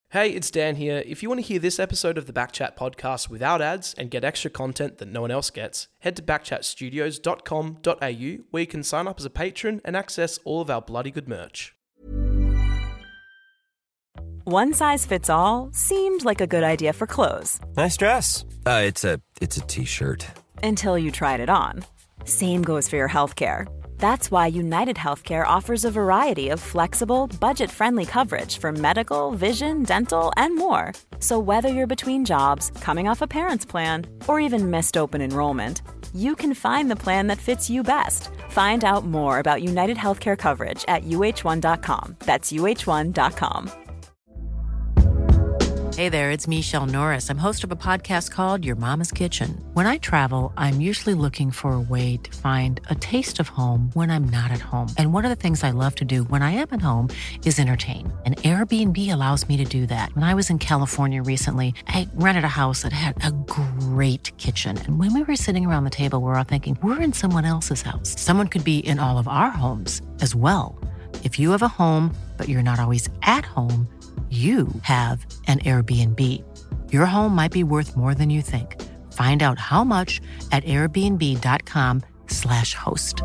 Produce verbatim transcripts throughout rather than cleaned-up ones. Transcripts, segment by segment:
Hey, it's Dan here. If you want to hear this episode of the Backchat podcast without ads and get extra content that no one else gets, head to backchat studios dot com dot a u where you can sign up as a patron and access all of our bloody good merch. One size fits all seemed like a good idea for clothes. Nice dress. Uh, it's a it's a t-shirt. Until you tried it on. Same goes for your healthcare. That's why United Healthcare offers a variety of flexible, budget-friendly coverage for medical, vision, dental, and more. So whether you're between jobs, coming off a parent's plan, or even missed open enrollment, you can find the plan that fits you best. Find out more about United Healthcare coverage at u h one dot com. That's u h one dot com. Hey there, it's Michelle Norris. I'm host of a podcast called Your Mama's Kitchen. When I travel, I'm usually looking for a way to find a taste of home when I'm not at home. And one of the things I love to do when I am at home is entertain. And Airbnb allows me to do that. When I was in California recently, I rented a house that had a great kitchen. And when we were sitting around the table, we were all thinking, we're in someone else's house. Someone could be in all of our homes as well. If you have a home, but you're not always at home, you have an Airbnb. Your home might be worth more than you think. Find out how much at airbnb dot com slash host.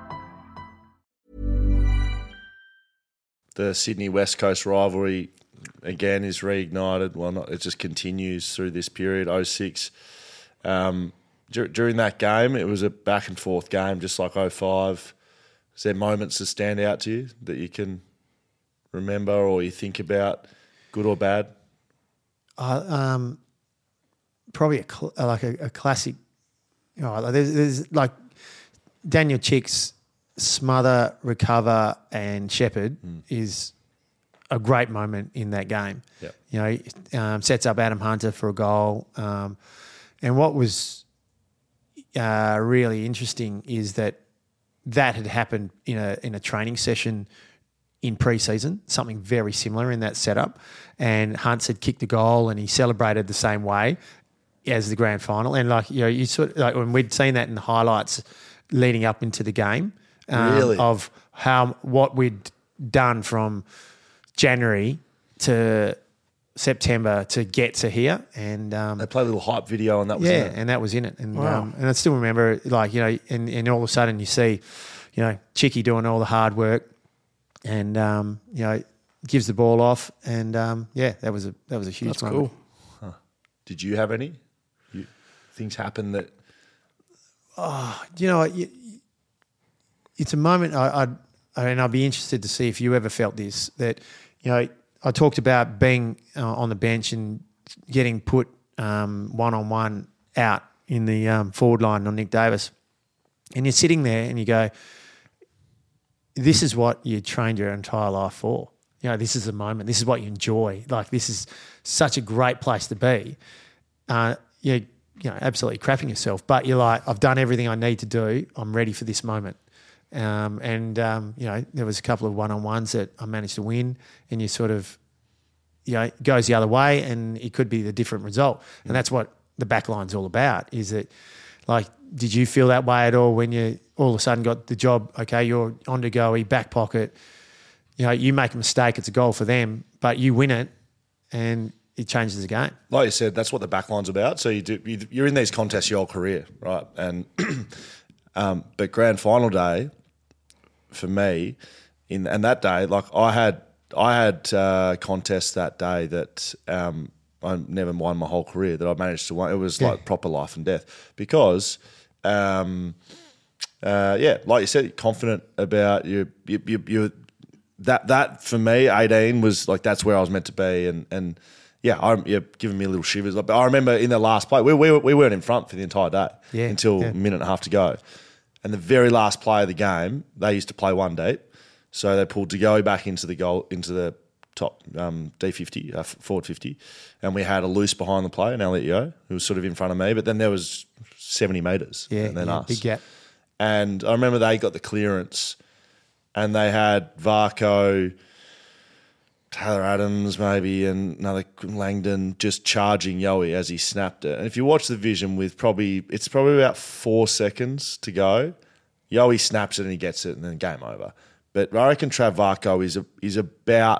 The Sydney West Coast rivalry, again, is reignited. Well, not, it just continues through this period, oh six. Um, dur- during that game, it was a back and forth game, just like oh five. Is there moments that stand out to you that you can remember or you think about, good or bad? Uh, um, probably a cl- like a, a classic. You know, there's, there's like Daniel Chick's smother, recover, and shepherd mm. is a great moment in that game. Yep. You know, um, sets up Adam Hunter for a goal. Um, and what was uh, really interesting is that that had happened in a in a training session in pre-season, something very similar in that setup. And Hunt's had kicked a goal and he celebrated the same way as the grand final. And like, you know, you sort of, like when we'd seen that in the highlights leading up into the game, um, really? of how, what we'd done from January to September to get to here. And um, they played a little hype video and that was yeah, in it. and that was in it. And Wow. um, and I still remember, like, you know, and, and all of a sudden you see, you know, Chicky doing all the hard work, and um, you know, gives the ball off, and um, yeah, that was a that was a huge That's moment. cool. Huh. Did you have any you, things happen that? Oh, you know, it, it's a moment. I, I'd and I'd be interested to see if you ever felt this. That, you know, I talked about being uh, on the bench and getting put one on one out in the um, forward line on Nick Davis, and you're sitting there and you go, this is what you trained your entire life for. You know, this is a moment. This is what you enjoy. Like, this is such a great place to be. Uh, you're, you know, absolutely crapping yourself, but you're like, I've done everything I need to do. I'm ready for this moment. Um, and, um, you know, there was a couple of one-on-ones that I managed to win, and you sort of, you know, it goes the other way and it could be the different result. And that's what the back line's all about, is that, like, did you feel that way at all when you all of a sudden got the job? Okay, you're on to go, back pocket. You know, you make a mistake, it's a goal for them, but you win it, and it changes the game. Like you said, that's what the backline's about. So you do, you're in these contests your whole career, right? And um, but grand final day for me, in and that day, like I had, I had uh, contests that day that. Um, I never won my whole career that I managed to win. It was like yeah. proper life and death because, um, uh, yeah, like you said, confident about you. You, you, you that that for me, eighteen was like that's where I was meant to be, and and yeah, I'm you're giving me a little shivers. But I remember in the last play, we we we weren't in front for the entire day yeah, until yeah. a minute and a half to go, and the very last play of the game, they used to play one deep, so they pulled Degoe back into the goal into the. top um, D fifty, uh, forward fifty, and we had a loose behind the play, an Elliot Yeo, who was sort of in front of me, but then there was seventy metres yeah, and then yeah, us. Big gap. And I remember they got the clearance and they had Varco, Taylor Adams maybe, and another Langdon just charging Yowie as he snapped it. And if you watch the vision with probably, it's probably about four seconds to go, Yowie snaps it and he gets it and then game over. But I reckon Trav Varco is, a, is about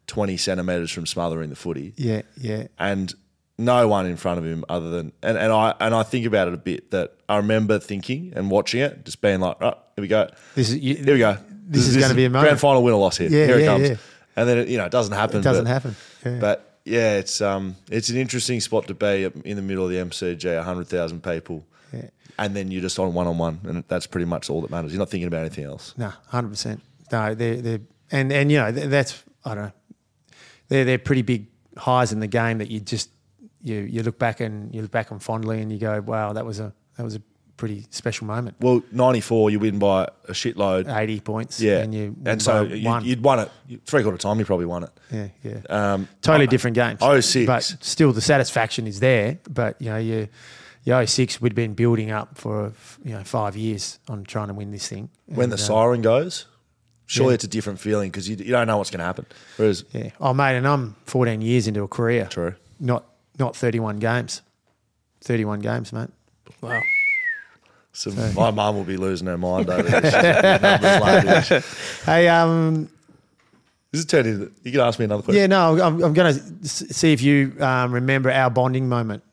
twenty centimetres from smothering the footy. Yeah, yeah. And no one in front of him other than and, and I and I think about it a bit that I remember thinking and watching it, just being like, right, here we go. This is you, here we go. This, this is going to be a moment. Grand final win or loss here. Yeah, here yeah, it comes. yeah. And then it, you know, it doesn't happen. It doesn't but, happen. Yeah. But yeah, it's um it's an interesting spot to be in the middle of the M C G, one hundred thousand people. Yeah. And then you're just on one on one, and that's pretty much all that matters. You're not thinking about anything else. No, one hundred percent. No, they're they're and and you know that's I don't know. They're they're pretty big highs in the game that you just you you look back and you look back on fondly and you go, wow, that was a that was a pretty special moment. Well, ninety-four, you win by a shitload, eighty points. Yeah, and you and so you, won. you'd won it three quarter time. You probably won it. Yeah, yeah. Um, totally different games. oh six, but still the satisfaction is there. But you know you. The oh six we'd been building up for you know five years on trying to win this thing. When and, the uh, siren goes, surely yeah. it's a different feeling because you, you don't know what's going to happen. Whereas, yeah, oh mate, and I'm fourteen years into a career. True. Not not thirty-one games. thirty-one games, mate. Wow. So, so my mum will be losing her mind over this. Hey, um, this is turning. You can ask me another question. Yeah, no, I'm, I'm going to see if you um, remember our bonding moment.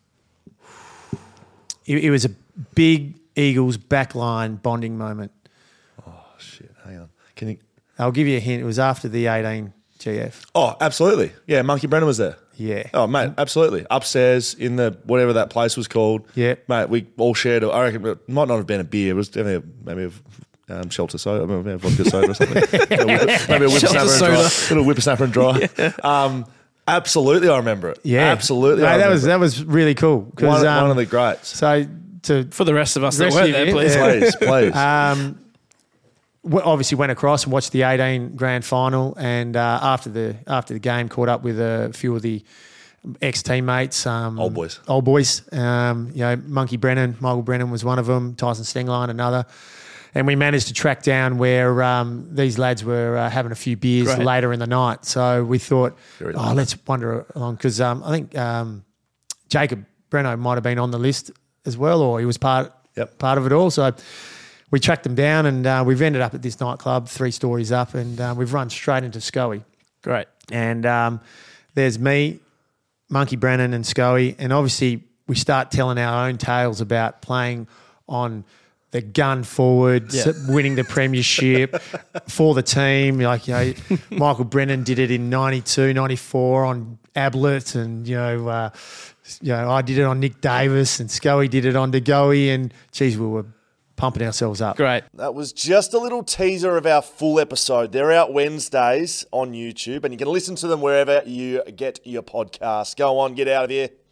It, it was a big Eagles backline bonding moment. Oh shit! Hang on. Can you? I'll give you a hint. It was after the eighteen G F. Oh, absolutely. Yeah, Monkey Brennan was there. Yeah. Oh, mate, absolutely. Upstairs in the whatever that place was called. Yeah. Mate, we all shared. I reckon it might not have been a beer. It was definitely a, maybe a um, shelter soda, maybe a vodka soda or something. maybe a whippersnapper and dry. Little whippersnapper and dry. Yeah. Um, absolutely, I remember it. Yeah, absolutely. No, I that was it. that was really cool. One, um, one of the greats. So to for the rest of us that rest weren't of there, you, please, yeah. please, please. Um, we obviously went across and watched the eighteen grand final, and uh, after the after the game, caught up with a few of the ex teammates, um, old boys, old boys. Um, you know, Monkey Brennan, Michael Brennan was one of them. Tyson Stengline, another. And we managed to track down where um, these lads were uh, having a few beers Great. later in the night. So we thought, Very oh, nice. let's wander along because um, I think um, Jacob Breno might have been on the list as well, or he was part Yep. part of it all. So we tracked them down, and uh, we've ended up at this nightclub, three stories up, and uh, we've run straight into Scoey. Great. And um, there's me, Monkey Brennan, and Scoey, and obviously we start telling our own tales about playing on the gun forward, Yeah. winning the premiership for the team. Like, you know, Michael Brennan did it in ninety-two, ninety-four on Ablett, and, you know, uh, you know, I did it on Nick Davis, and Scoey did it on DeGoey, and, geez, we were pumping ourselves up. Great. That was just a little teaser of our full episode. They're out Wednesdays on YouTube, and you can listen to them wherever you get your podcast. Go on, get out of here.